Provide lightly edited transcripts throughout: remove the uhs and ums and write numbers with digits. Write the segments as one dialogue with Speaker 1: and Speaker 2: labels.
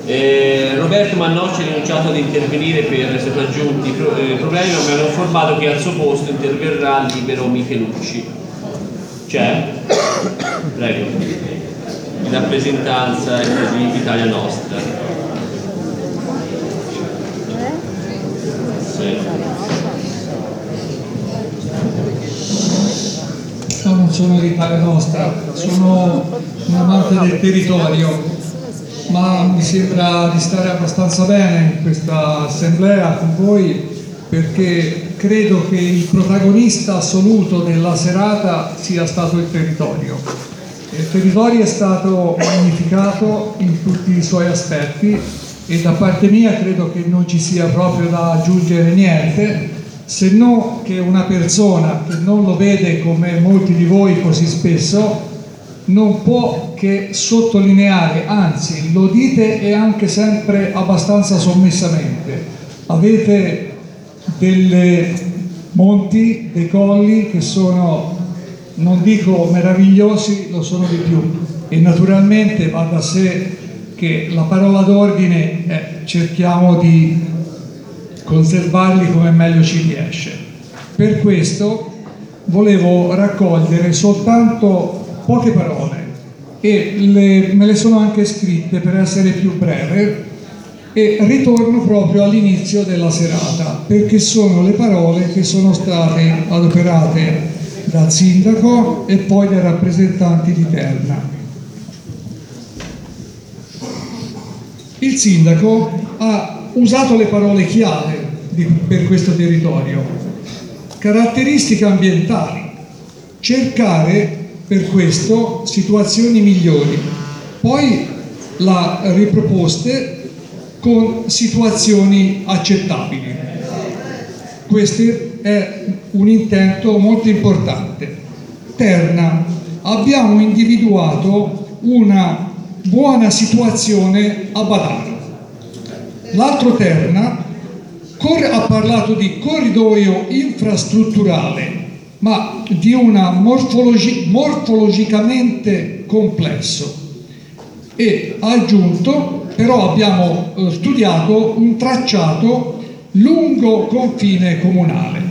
Speaker 1: Roberto Mannocci ha rinunciato ad intervenire per sopraggiunti problemi, ma mi hanno informato che al suo posto interverrà Libero Michelucci. C'è? Prego. In rappresentanza di Italia Nostra. Sì.
Speaker 2: No, non sono di Italia Nostra, sono un amante del territorio, ma mi sembra di stare abbastanza bene in questa assemblea con voi, perché credo che il protagonista assoluto della serata sia stato il territorio. Il territorio è stato magnificato in tutti i suoi aspetti e da parte mia credo che non ci sia proprio da aggiungere niente, se no che una persona che non lo vede come molti di voi così spesso non può che sottolineare, anzi lo dite e anche sempre abbastanza sommessamente, avete delle monti, dei colli che sono, non dico meravigliosi, lo sono di più, e naturalmente va da sé che la parola d'ordine è cerchiamo di conservarli come meglio ci riesce. Per questo volevo raccogliere soltanto poche parole e me le sono anche scritte per essere più breve, e ritorno proprio all'inizio della serata perché sono le parole che sono state adoperate dal sindaco e poi dai rappresentanti di Terna. Il sindaco ha usato le parole chiave per questo territorio: caratteristiche ambientali, cercare per questo situazioni migliori, poi l'ha riproposte con situazioni accettabili. Questo è un intento molto importante. Terna, abbiamo individuato una buona situazione a Badano. L'altro Terna ha parlato di corridoio infrastrutturale, ma di una morfologicamente complesso, e ha aggiunto però abbiamo studiato un tracciato lungo confine comunale.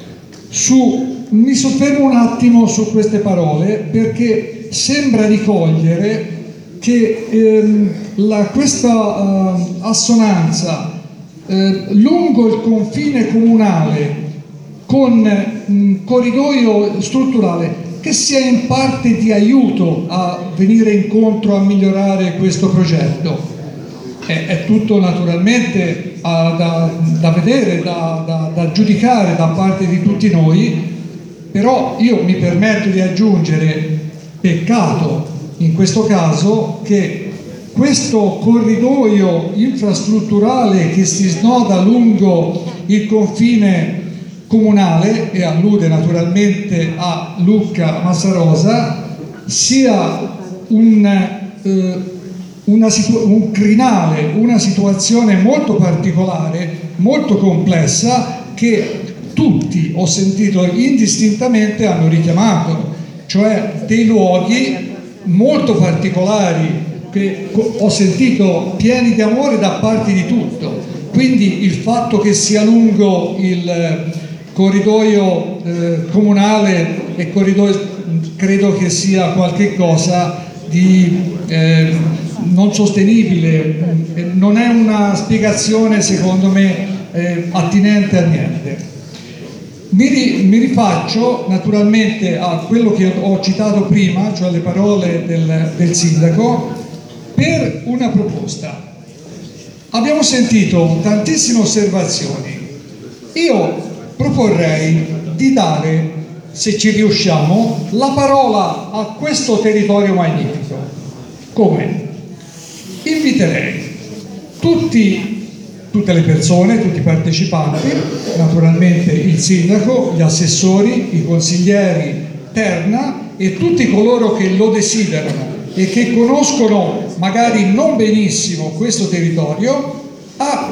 Speaker 2: Mi soffermo un attimo su queste parole perché sembra di cogliere che questa assonanza lungo il confine comunale con corridoio strutturale, che sia in parte di aiuto a venire incontro a migliorare questo progetto. È tutto naturalmente da vedere, da giudicare da parte di tutti noi, però io mi permetto di aggiungere: peccato in questo caso che questo corridoio infrastrutturale che si snoda lungo il confine comunale e allude naturalmente a Lucca Massarosa sia un crinale, una situazione molto particolare, molto complessa, che tutti, ho sentito indistintamente, hanno richiamato, cioè dei luoghi molto particolari che ho sentito pieni di amore da parte di tutto. Quindi il fatto che sia lungo il corridoio comunale e corridoio, credo che sia qualche cosa di non sostenibile, non è una spiegazione secondo me attinente a niente. Mi rifaccio naturalmente a quello che ho citato prima, cioè le parole del sindaco, per una proposta. Abbiamo sentito tantissime osservazioni. Io proporrei di dare, se ci riusciamo, la parola a questo territorio magnifico. Come? Inviterei tutte le persone, tutti i partecipanti, naturalmente il sindaco, gli assessori, i consiglieri, Terna e tutti coloro che lo desiderano e che conoscono magari non benissimo questo territorio, a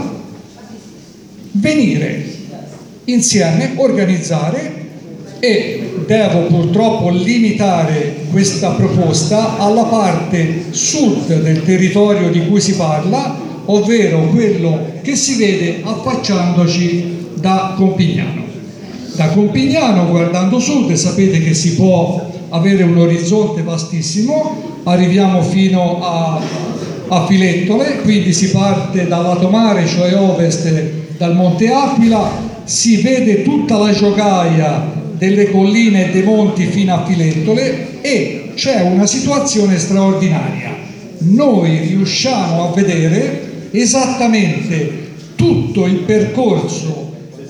Speaker 2: venire insieme, organizzare, e devo purtroppo limitare questa proposta alla parte sud del territorio di cui si parla, ovvero quello che si vede affacciandoci da Compignano. Da Compignano, guardando sud, sapete che si può avere un orizzonte vastissimo, arriviamo fino a Filettole, quindi si parte dal lato mare, cioè ovest, dal Monte Aquila, si vede tutta la giogaia delle colline e dei monti fino a Filettole e c'è una situazione straordinaria. Noi riusciamo a vedere esattamente tutto il percorso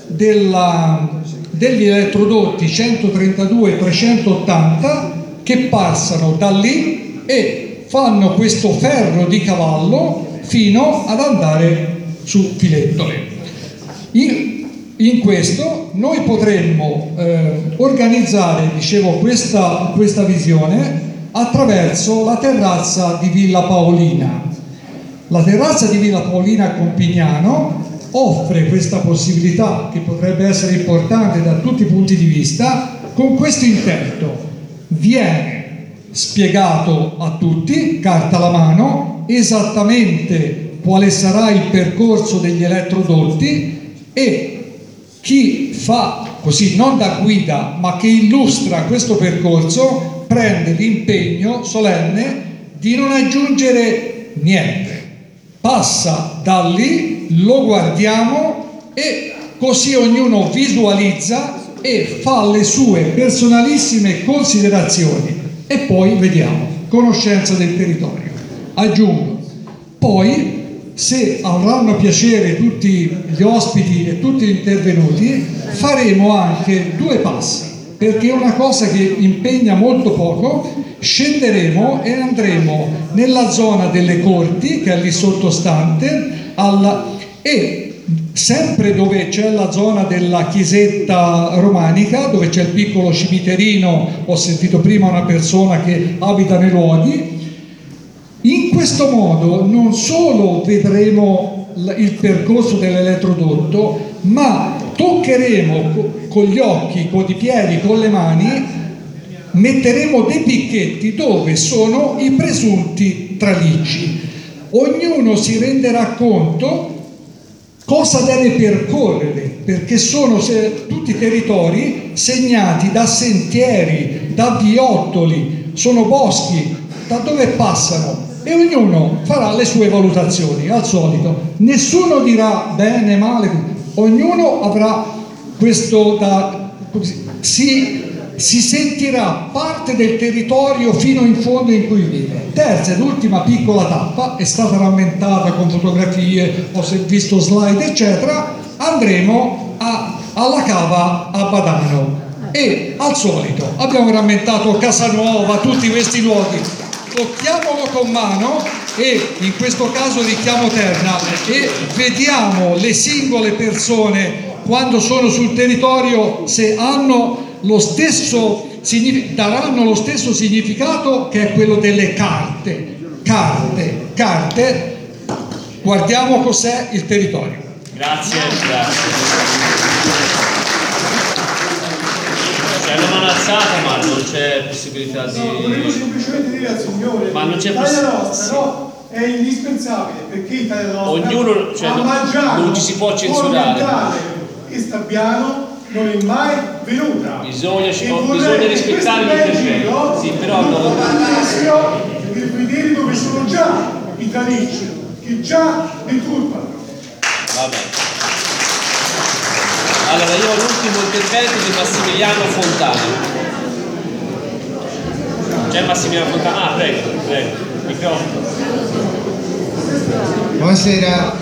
Speaker 2: degli elettrodotti 132 e 380 che passano da lì e fanno questo ferro di cavallo fino ad andare su Filettole. In questo noi potremmo organizzare, dicevo, questa visione attraverso la terrazza di Villa Paolina. La terrazza di Villa Paolina a Compignano offre questa possibilità, che potrebbe essere importante da tutti i punti di vista, con questo intento: viene spiegato a tutti, carta alla mano, esattamente quale sarà il percorso degli elettrodotti e chi fa così, non da guida, ma che illustra questo percorso, prende l'impegno solenne di non aggiungere niente. Passa da lì, lo guardiamo e così ognuno visualizza e fa le sue personalissime considerazioni e poi vediamo, conoscenza del territorio. Aggiungo, poi se avranno piacere tutti gli ospiti e tutti gli intervenuti, faremo anche 2 passi, perché è una cosa che impegna molto poco. Scenderemo e andremo nella zona delle corti, che è lì sottostante, e sempre dove c'è la zona della chiesetta romanica, dove c'è il piccolo cimiterino, ho sentito prima una persona che abita nei luoghi. In questo modo non solo vedremo il percorso dell'elettrodotto, ma toccheremo con gli occhi, con i piedi, con le mani, metteremo dei picchetti dove sono i presunti tralicci. Ognuno si renderà conto cosa deve percorrere, perché sono tutti territori segnati da sentieri, da viottoli, sono boschi da dove passano, e ognuno farà le sue valutazioni, al solito. Nessuno dirà bene, male, ognuno avrà questo si sentirà parte del territorio fino in fondo in cui vive. Terza ed ultima piccola tappa, è stata rammentata con fotografie, ho visto slide eccetera, andremo alla cava a Badano e al solito abbiamo rammentato Casanuova, tutti questi luoghi, tocchiamolo con mano e in questo caso richiamo Terna e vediamo le singole persone quando sono sul territorio se hanno daranno lo stesso significato, che è quello delle carte. Guardiamo cos'è il territorio.
Speaker 1: Grazie. C'è una mano alzata, ma non c'è possibilità di...
Speaker 3: Volevo semplicemente dire al Signore,
Speaker 1: ma non c'è
Speaker 3: Italia Nostra, no? È indispensabile, perché Italia Nostra
Speaker 1: ognuno, cioè, non ci si può censurare.
Speaker 3: E Stabbiano non è mai venuta.
Speaker 1: Bisogna rispettare l'intervento. Sì, però
Speaker 3: per vedere dove sono già i tralicci, che già deturpano.
Speaker 1: Vabbè. Allora, io ho l'ultimo intervento di Massimiliano Fontana. C'è Massimiliano Fontana? Ah, prego, microfono.
Speaker 4: Buonasera.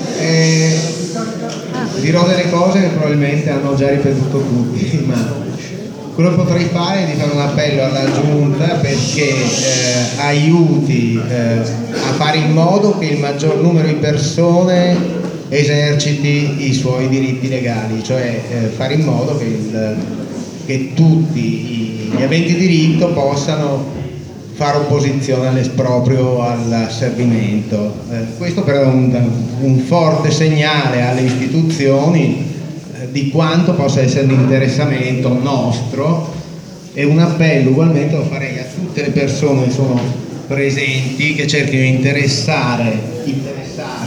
Speaker 4: Dirò delle cose che probabilmente hanno già ripetuto tutti, ma quello che potrei fare è di fare un appello alla Giunta perché aiuti a fare in modo che il maggior numero di persone eserciti i suoi diritti legali, cioè fare in modo che tutti gli aventi diritto possano fare opposizione all'esproprio, all'asservimento. Questo però è un forte segnale alle istituzioni di quanto possa essere l'interessamento nostro, e un appello ugualmente lo farei a tutte le persone che sono presenti, che cerchino di interessarsi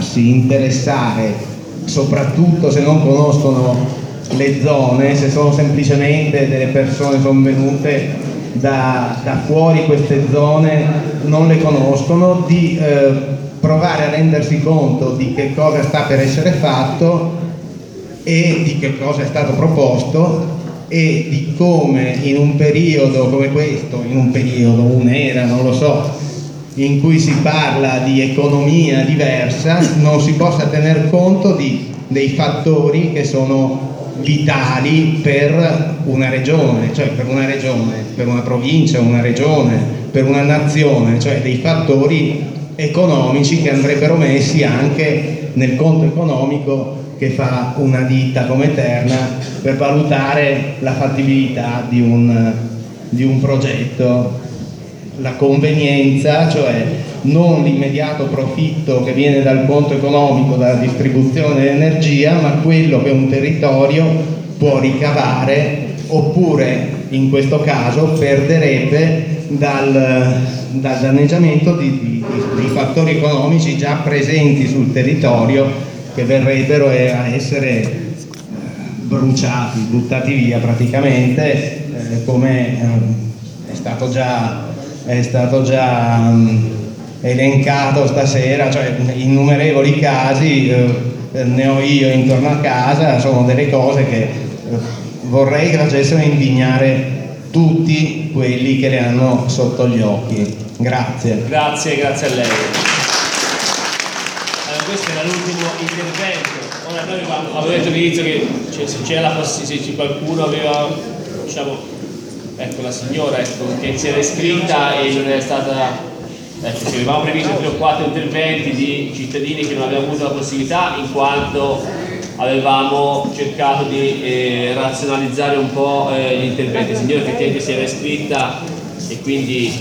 Speaker 4: farsi interessare, soprattutto se non conoscono le zone, se sono semplicemente delle persone che sono venute da fuori queste zone, non le conoscono, di provare a rendersi conto di che cosa sta per essere fatto e di che cosa è stato proposto, e di come in un periodo come questo, un'era, non lo so, in cui si parla di economia diversa, non si possa tener conto dei fattori che sono vitali per una regione, cioè per una provincia, una regione, per una nazione, cioè dei fattori economici che andrebbero messi anche nel conto economico che fa una ditta come Terna per valutare la fattibilità di un progetto, la convenienza, cioè non l'immediato profitto che viene dal conto economico, dalla distribuzione dell'energia, ma quello che un territorio può ricavare, oppure in questo caso perderebbe dal danneggiamento di fattori economici già presenti sul territorio, che verrebbero a essere buttati via praticamente, come è stato già elencato stasera, cioè innumerevoli casi, ne ho io intorno a casa, sono delle cose che vorrei che facessero indignare tutti quelli che le hanno sotto gli occhi. Grazie.
Speaker 1: Grazie a lei. Questo era l'ultimo intervento. Ora noi avevo detto all'inizio che se c'era la possibilità, se qualcuno aveva, diciamo, ecco la signora che si era iscritta e non è stata, ecco, ci avevamo previsto 3 o 4 interventi di cittadini che non avevano avuto la possibilità, in quanto avevamo cercato di razionalizzare un po' gli interventi. La signora effettivamente si era iscritta e quindi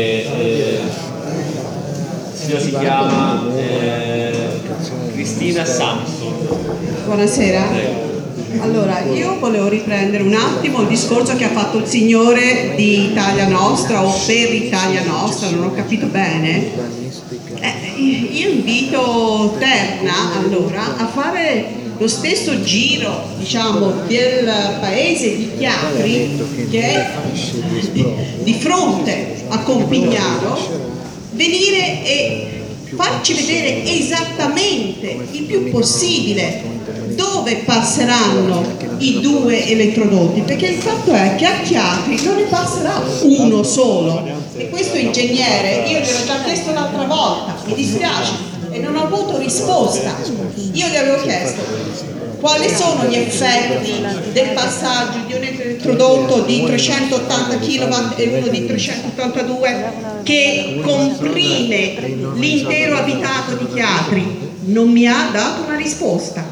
Speaker 1: si chiama Cristina Samson.
Speaker 5: Buonasera. Allora, io volevo riprendere un attimo il discorso che ha fatto il signore di Italia Nostra o per Italia Nostra, non ho capito bene. Io invito Terna allora a fare lo stesso giro, diciamo, del paese di Chiapri, che è di fronte a Compignano, venire e farci vedere esattamente il più possibile dove passeranno i 2 elettrodotti, perché il fatto è che a Chiapri non ne passerà uno solo, e questo ingegnere io gliel'ho già chiesto l'altra volta, mi dispiace, e non ho avuto risposta. Io gli avevo chiesto quali sono gli effetti del passaggio di un elettrodotto di 380 kW e uno di 382 che comprime l'intero abitato di Chiapri. Non mi ha dato una risposta.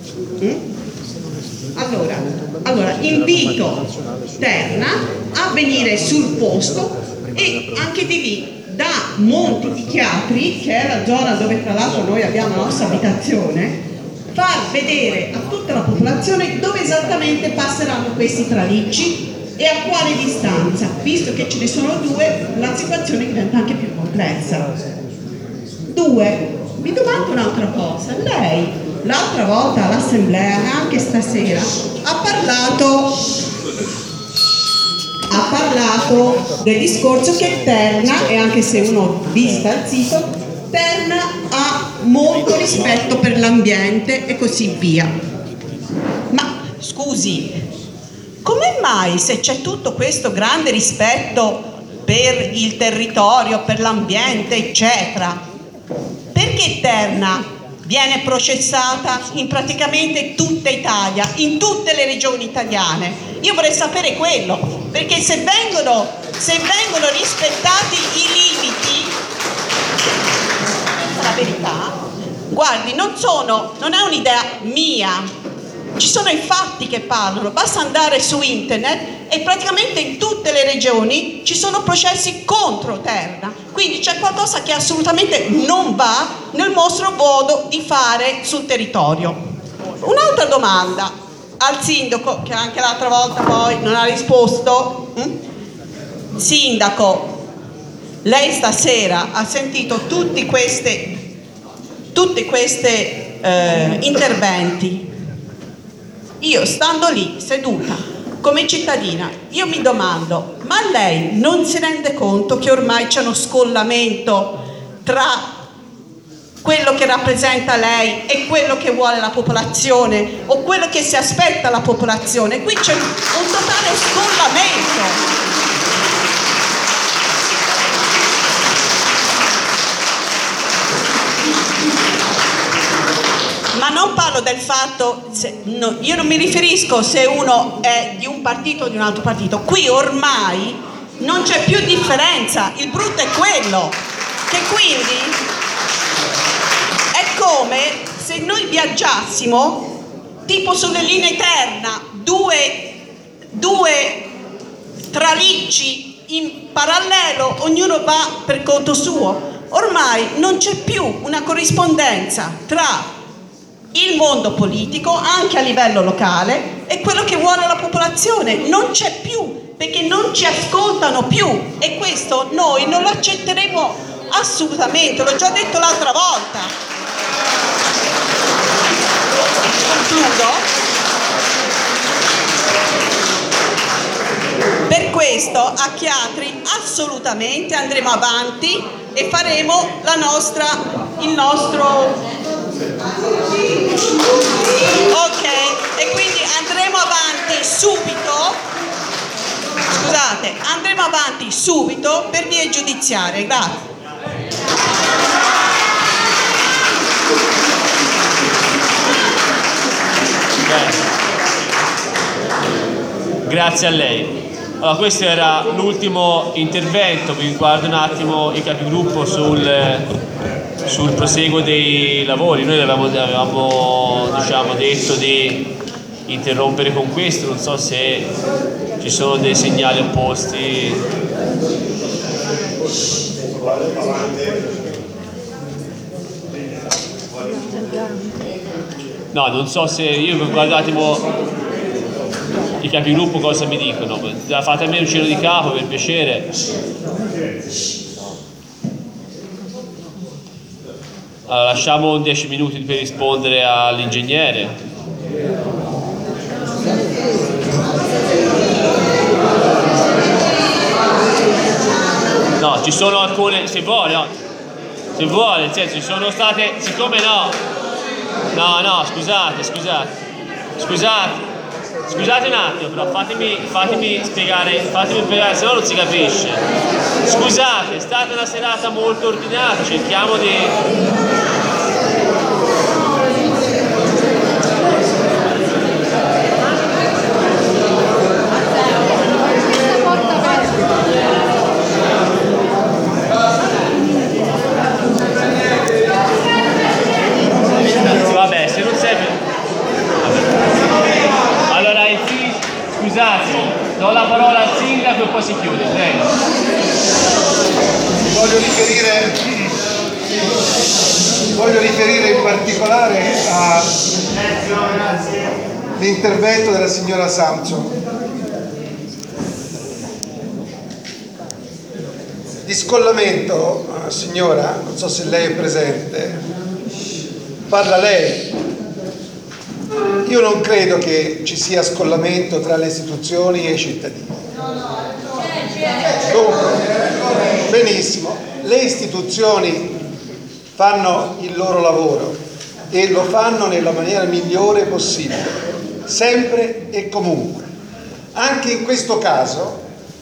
Speaker 5: Allora invito Terna a venire sul posto e anche di lì, da Monti di Chiapri, che è la zona dove tra l'altro noi abbiamo la nostra abitazione, far vedere a tutta la popolazione dove esattamente passeranno questi tralicci e a quale distanza. Visto che ce ne sono 2, la situazione diventa anche più complessa. 2, mi domando un'altra cosa. Lei l'altra volta all'assemblea, anche stasera, ha parlato del discorso che Terna, e anche se uno visita il sito, Terna ha molto rispetto per l'ambiente e così via. Ma scusi, come mai, se c'è tutto questo grande rispetto per il territorio, per l'ambiente, eccetera, perché Terna viene processata in praticamente tutta Italia, in tutte le regioni italiane? Io vorrei sapere quello, perché se vengono rispettati i limiti, la verità, guardi, non è un'idea mia, ci sono i fatti che parlano, basta andare su internet e praticamente in tutte le regioni ci sono processi contro Terna, quindi c'è qualcosa che assolutamente non va nel nostro modo di fare sul territorio. Un'altra domanda al sindaco, che anche l'altra volta poi non ha risposto. Sindaco, lei stasera ha sentito tutte queste tutti questi interventi, io stando lì seduta come cittadina, io mi domando, ma lei non si rende conto che ormai c'è uno scollamento tra quello che rappresenta lei e quello che vuole la popolazione o quello che si aspetta la popolazione? Qui c'è un totale scollamento. Ma non parlo del fatto, io non mi riferisco se uno è di un partito o di un altro partito. Qui ormai non c'è più differenza, il brutto è quello, che quindi è come se noi viaggiassimo tipo sulle linee Terna, due tralicci in parallelo, ognuno va per conto suo. Ormai non c'è più una corrispondenza tra il mondo politico, anche a livello locale, e quello che vuole la popolazione. Non c'è più, perché non ci ascoltano più, e questo noi non lo accetteremo assolutamente, l'ho già detto l'altra volta. Concludo. Per questo a Chiatri assolutamente andremo avanti e faremo il nostro ok, e quindi andremo avanti subito per vie giudiziarie. Grazie.
Speaker 1: Grazie a lei. Allora, questo era l'ultimo intervento. Vi guardo un attimo i capigruppo sul proseguo dei lavori. Noi avevamo diciamo, detto di interrompere con questo, non so se ci sono dei segnali opposti. No, non so se io guardo un attimo i capigruppo cosa mi dicono. Fatemi un giro di capo per piacere. Allora, lasciamo 10 minuti per rispondere all'ingegnere. No, ci sono alcune, se vuole, nel senso, ci sono state, siccome no, scusate un attimo, però fatemi spiegare, se no non si capisce. Scusate, è stata una serata molto ordinata, cerchiamo di... Vabbè, se non serve... Allora, scusate, do la parola al sindaco e poi si chiude, prego.
Speaker 6: Voglio riferire in particolare all'intervento della signora Samson. Di scollamento, signora, non so se lei è presente, parla lei. Io non credo che ci sia scollamento tra le istituzioni e i cittadini. Dunque, benissimo, le istituzioni fanno il loro lavoro e lo fanno nella maniera migliore possibile, sempre e comunque. Anche in questo caso,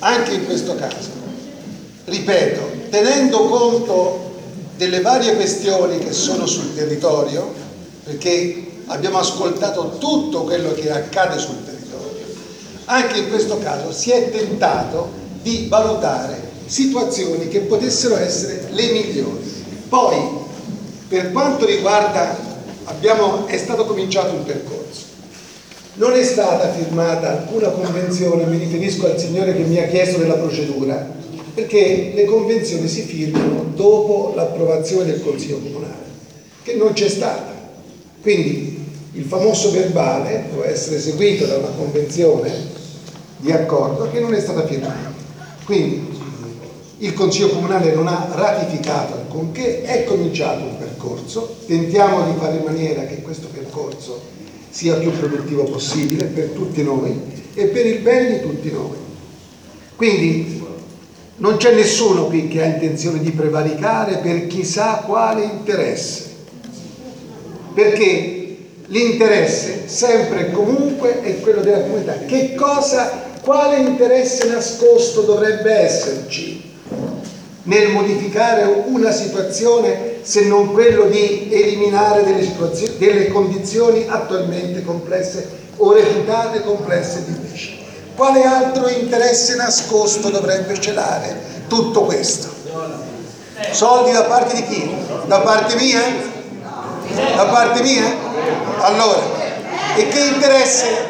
Speaker 6: ripeto, tenendo conto delle varie questioni che sono sul territorio, perché abbiamo ascoltato tutto quello che accade sul territorio, anche in questo caso si è tentato di valutare situazioni che potessero essere le migliori. Poi, per quanto riguarda, è stato cominciato un percorso. Non è stata firmata alcuna convenzione, mi riferisco al signore che mi ha chiesto della procedura, perché le convenzioni si firmano dopo l'approvazione del Consiglio Comunale, che non c'è stata. Quindi il famoso verbale può essere seguito da una convenzione di accordo che non è stata firmata. Quindi il Consiglio Comunale non ha ratificato alcunché, è cominciato un percorso. percorso, tentiamo di fare in maniera che questo percorso sia più produttivo possibile per tutti noi e per il bene di tutti noi. Quindi non c'è nessuno qui che ha intenzione di prevaricare per chissà quale interesse, perché l'interesse sempre e comunque è quello della comunità. Quale interesse nascosto dovrebbe esserci nel modificare una situazione se non quello di eliminare delle condizioni attualmente complesse o reputate complesse e difficili? Quale altro interesse nascosto dovrebbe celare tutto questo? Soldi da parte di chi? Da parte mia? Da parte mia? Allora, e che interesse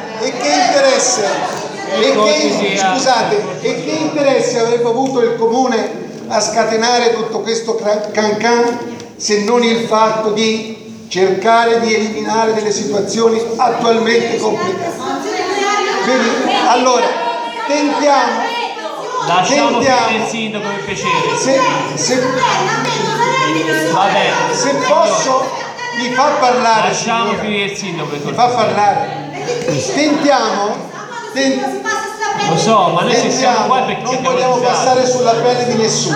Speaker 6: avrebbe avuto il comune a scatenare tutto questo cancan se non il fatto di cercare di eliminare delle situazioni attualmente complicate? Quindi, allora, tentiamo.
Speaker 1: Lasciamo finire il sindaco per piacere.
Speaker 6: Se posso, mi fa parlare.
Speaker 1: Lasciamo finire il sindaco per
Speaker 6: Mi fa parlare. Tentiamo.
Speaker 1: Lo so, ma noi siamo qua perché
Speaker 6: non vogliamo passare sulla pelle di nessuno.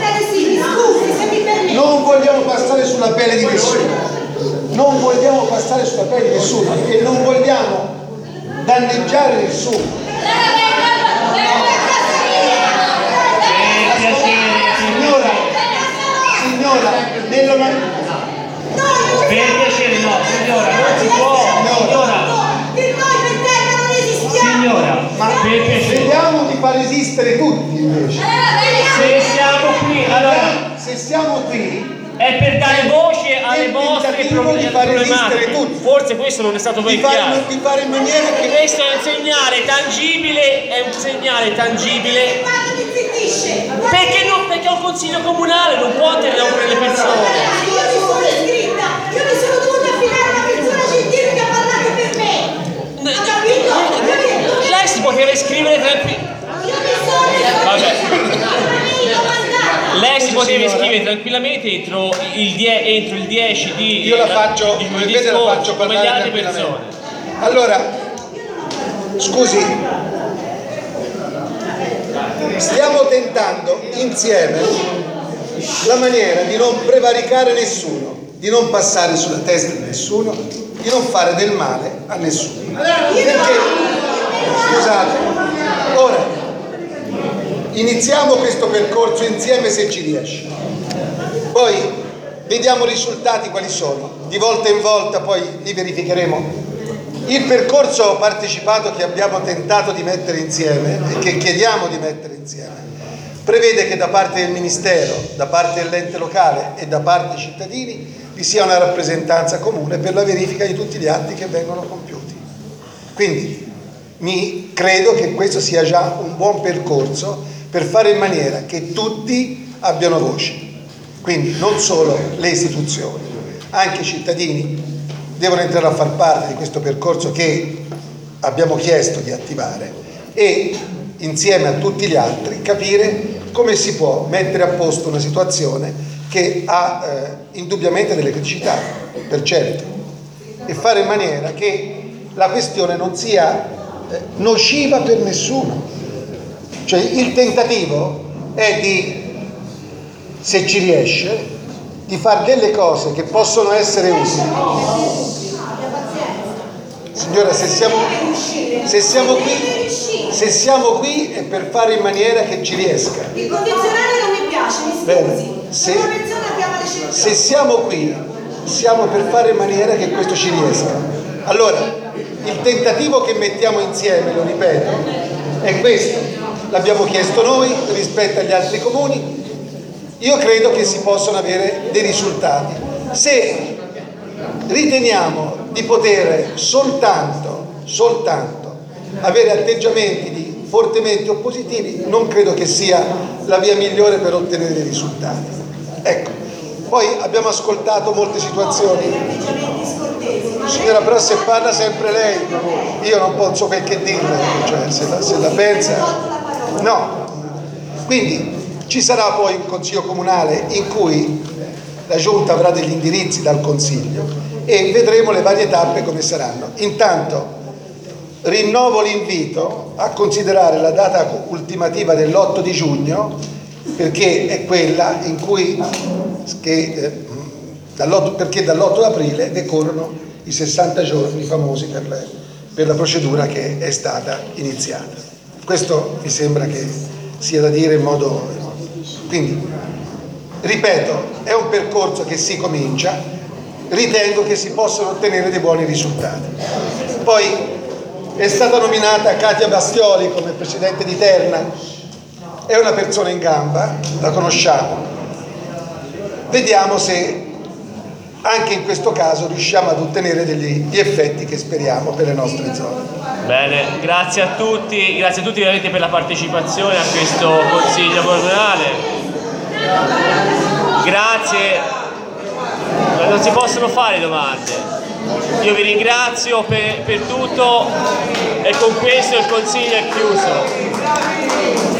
Speaker 6: Non vogliamo passare sulla pelle di nessuno. Non vogliamo passare sulla pelle di nessuno e non vogliamo danneggiare nessuno. Signora,
Speaker 1: per piacere no, signora, non si può, signora, ma per piacere.
Speaker 6: Vediamo di far esistere tutti invece.
Speaker 1: Se siamo qui, allora,
Speaker 6: se siamo qui
Speaker 1: è per dare voce alle vostre
Speaker 6: problematiche.
Speaker 1: Forse questo non è stato ben chiaro.
Speaker 6: Di fare in maniera che
Speaker 1: questo è un segnale tangibile, perché non? Perché è un consiglio comunale, non può tenere le persone.
Speaker 7: Io mi sono iscritta, io mi sono dovuta affidare a una persona gentile che ha parlato per me. Ha capito?
Speaker 1: Lei si poteva iscrivere tranquillamente.
Speaker 7: Io mi sono iscritta.
Speaker 1: Lei si poteva iscrivere tranquillamente entro il 10 di
Speaker 6: io la faccio,
Speaker 1: di
Speaker 6: come vede, la faccio
Speaker 1: come le
Speaker 6: parlare
Speaker 1: altre persone.
Speaker 6: Allora, scusi, stiamo tentando insieme la maniera di non prevaricare nessuno, di non passare sulla testa di nessuno, di non fare del male a nessuno. Perché, scusate, ora iniziamo questo percorso insieme se ci riesce, poi vediamo i risultati quali sono, di volta in volta poi li verificheremo. Il percorso partecipato che abbiamo tentato di mettere insieme e che chiediamo di mettere insieme prevede che da parte del Ministero, da parte dell'ente locale e da parte dei cittadini vi sia una rappresentanza comune per la verifica di tutti gli atti che vengono compiuti. Quindi credo che questo sia già un buon percorso per fare in maniera che tutti abbiano voce, quindi non solo le istituzioni, anche i cittadini devono entrare a far parte di questo percorso che abbiamo chiesto di attivare e insieme a tutti gli altri capire come si può mettere a posto una situazione che ha indubbiamente delle criticità, per certo, e fare in maniera che la questione non sia nociva per nessuno. Cioè il tentativo è di, se ci riesce, di fare delle cose che possono essere utili. Signora, se siamo qui è per fare in maniera che ci riesca.
Speaker 7: Il condizionale non mi piace, mi scusi.
Speaker 6: Bene, se siamo qui, siamo per fare in maniera che questo ci riesca. Allora, il tentativo che mettiamo insieme, lo ripeto, è questo. L'abbiamo chiesto noi rispetto agli altri comuni. Io credo che si possano avere dei risultati. Se riteniamo di poter soltanto avere atteggiamenti fortemente oppositivi, non credo che sia la via migliore per ottenere dei risultati. Ecco, poi abbiamo ascoltato molte situazioni. Signora, però se parla sempre lei, io non posso quel che dirle, cioè se la pensa. No. Quindi ci sarà poi un consiglio comunale in cui la Giunta avrà degli indirizzi dal Consiglio e vedremo le varie tappe come saranno. Intanto rinnovo l'invito a considerare la data ultimativa dell'8 di giugno, perché è quella in cui perché dall'8 aprile decorrono i 60 giorni famosi per la procedura che è stata iniziata. Questo mi sembra che sia da dire in modo... Quindi, ripeto, è un percorso che si comincia, ritengo che si possano ottenere dei buoni risultati. Poi è stata nominata Katia Bastioli come presidente di Terna, è una persona in gamba, la conosciamo, vediamo se anche in questo caso riusciamo ad ottenere gli effetti che speriamo per le nostre zone.
Speaker 1: Bene, grazie a tutti veramente per la partecipazione a questo Consiglio Comunale. Grazie, non si possono fare domande. Io vi ringrazio per tutto e con questo il Consiglio è chiuso.